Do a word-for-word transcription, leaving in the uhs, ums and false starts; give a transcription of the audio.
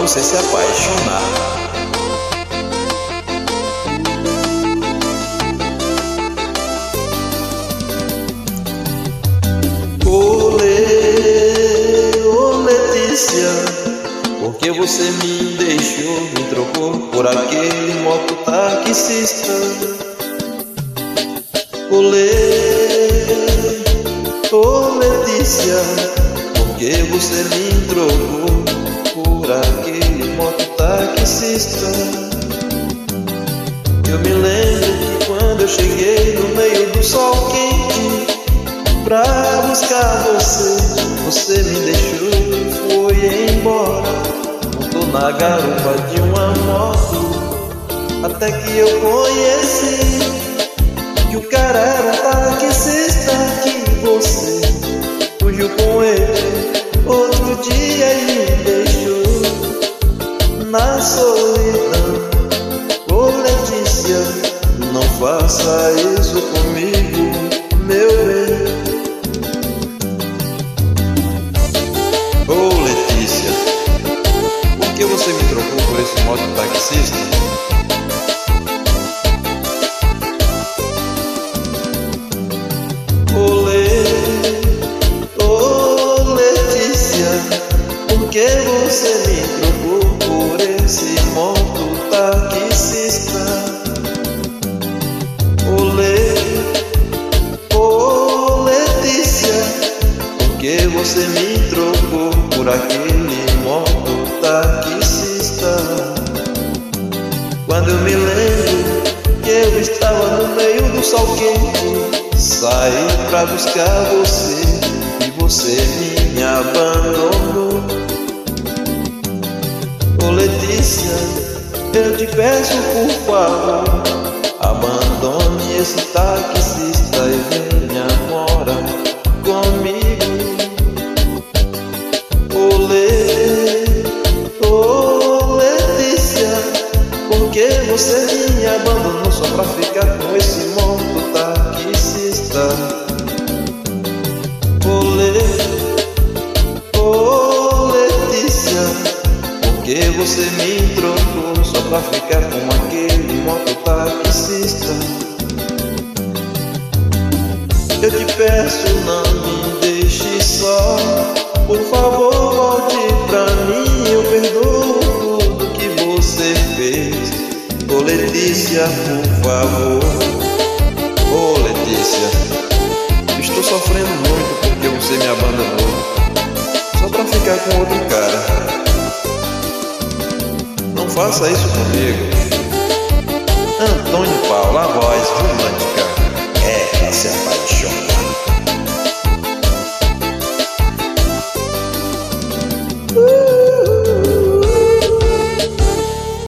você se apaixonar. Olê, ô Letícia, porque você me deixou, me trocou por aquele mototaxista. Olê, ô Letícia, porque você me trocou por aquele mototaxista. Eu me lembro que quando eu cheguei no meio do sol quente pra buscar você, você me deixou e foi embora. Montou na garupa de uma moto, até que eu conheci que o cara era um taxista, que você fugiu com ele outro dia e me deixou na solidão. Ô Letícia, não faça isso comigo, meu bem. Ô Letícia, por que você me trocou por esse mototaxista? Olê, ô Letícia, por que você me trocou por esse mototaxista? Olê, ô Letícia, por que você me trocou por aquele mototaxista? Quando eu me lembro que eu estava no meio do sol quente, saí pra buscar você e você me abandonou. Ô Letícia, eu te peço por favor, abandone esse taxista e venha morar comigo. Olê, ô Letícia, por que você me abandonou só pra ficar com esse mototaxista? Olê, ô Letícia, por que você me trocou só pra ficar com aquele mototaxista? Eu te peço, não me deixe só, por favor volte pra mim, eu perdoo tudo que você fez. Ô Letícia, por favor. Ô Letícia, estou sofrendo muito porque você me abandonou só pra ficar com outro cara. Não faça isso comigo. Antônio Paulo, a voz,